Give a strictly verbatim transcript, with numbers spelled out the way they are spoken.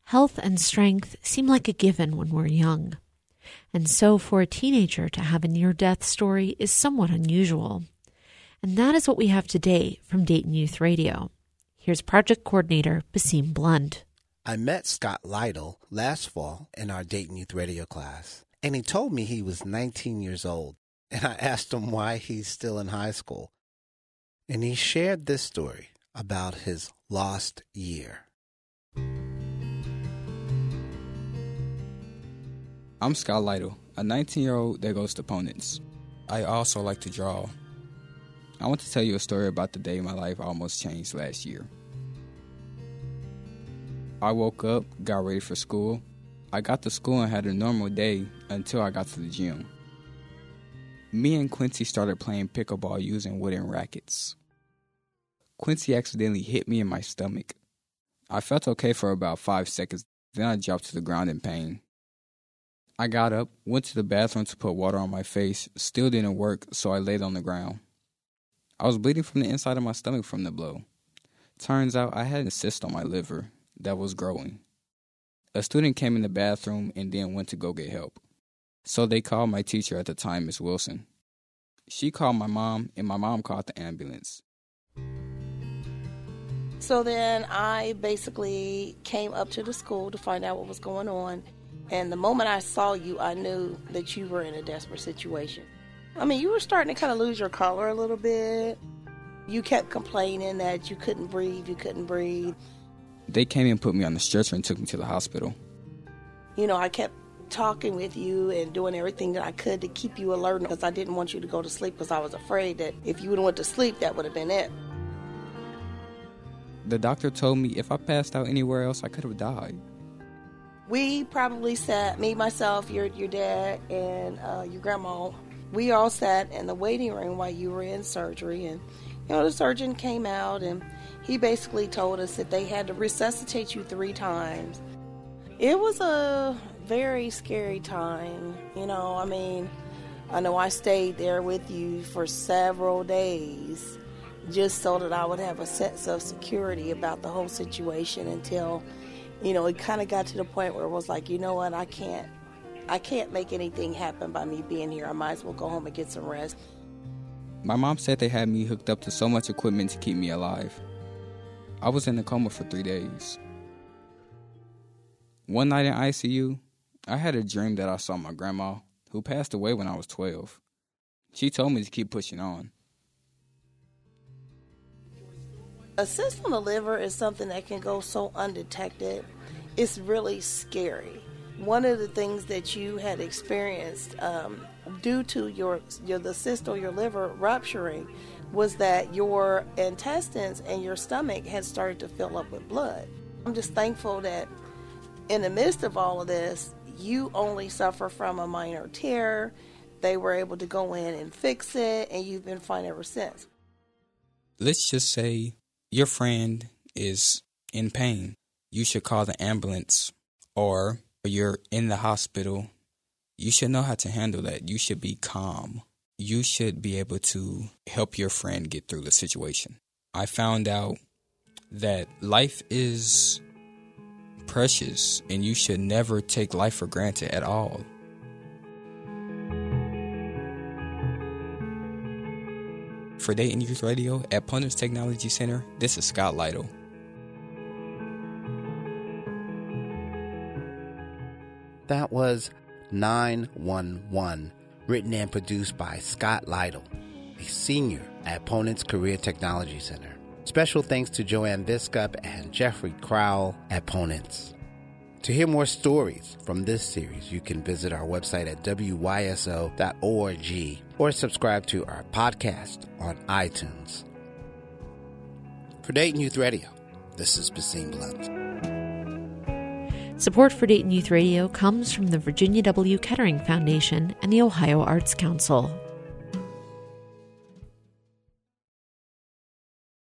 Health and strength seem like a given when we're young. And so for a teenager to have a near-death story is somewhat unusual. And that is what we have today from Dayton Youth Radio. Here's Project Coordinator Basim Blunt. I met Scott Lytle last fall in our Dayton Youth Radio class, and he told me he was nineteen years old, and I asked him why he's still in high school. And he shared this story about his lost year. I'm Scott Lytle, a nineteen-year-old that goes to Ponens. I also like to draw. I want to tell you a story about the day my life almost changed last year. I woke up, got ready for school. I got to school and had a normal day until I got to the gym. Me and Quincy started playing pickleball using wooden rackets. Quincy accidentally hit me in my stomach. I felt okay for about five seconds, then I dropped to the ground in pain. I got up, went to the bathroom to put water on my face, still didn't work, so I laid on the ground. I was bleeding from the inside of my stomach from the blow. Turns out I had a cyst on my liver that was growing. A student came in the bathroom and then went to go get help. So they called my teacher at the time, Miss Wilson. She called my mom, and my mom called the ambulance. So then I basically came up to the school to find out what was going on. And the moment I saw you, I knew that you were in a desperate situation. I mean, you were starting to kind of lose your color a little bit. You kept complaining that you couldn't breathe, you couldn't breathe. They came and put me on the stretcher and took me to the hospital. You know, I kept talking with you and doing everything that I could to keep you alert because I didn't want you to go to sleep because I was afraid that if you would have went to sleep, that would have been it. The doctor told me if I passed out anywhere else, I could have died. We probably sat, me, myself, your your dad, and uh, your grandma, we all sat in the waiting room while you were in surgery. And, you know, the surgeon came out and he basically told us that they had to resuscitate you three times. It was a very scary time, you know. I mean, I know I stayed there with you for several days just so that I would have a sense of security about the whole situation until, you know, it kind of got to the point where it was like, you know what, I can't, I can't make anything happen by me being here. I might as well go home and get some rest. My mom said they had me hooked up to so much equipment to keep me alive. I was in a coma for three days. One night in I C U, I had a dream that I saw my grandma, who passed away when I was twelve. She told me to keep pushing on. A cyst on the liver is something that can go so undetected. It's really scary. One of the things that you had experienced um, due to your, your the cyst or your liver rupturing was that your intestines and your stomach had started to fill up with blood. I'm just thankful that in the midst of all of this, you only suffer from a minor tear. They were able to go in and fix it, and you've been fine ever since. Let's just say your friend is in pain. You should call the ambulance, or you're in the hospital. You should know how to handle that. You should be calm. You should be able to help your friend get through the situation. I found out that life is precious, and you should never take life for granted at all. For Dayton Youth Radio at Ponens Technology Center, this is Scott Lytle. That was nine one one, written and produced by Scott Lytle, a senior at Ponens Career Technology Center. Special thanks to Joanne Biscup and Jeffrey Crowell at Ponens. To hear more stories from this series, you can visit our website at w y s o dot org or subscribe to our podcast on iTunes. For Dayton Youth Radio, this is Basim Blunt. Support for Dayton Youth Radio comes from the Virginia W. Kettering Foundation and the Ohio Arts Council.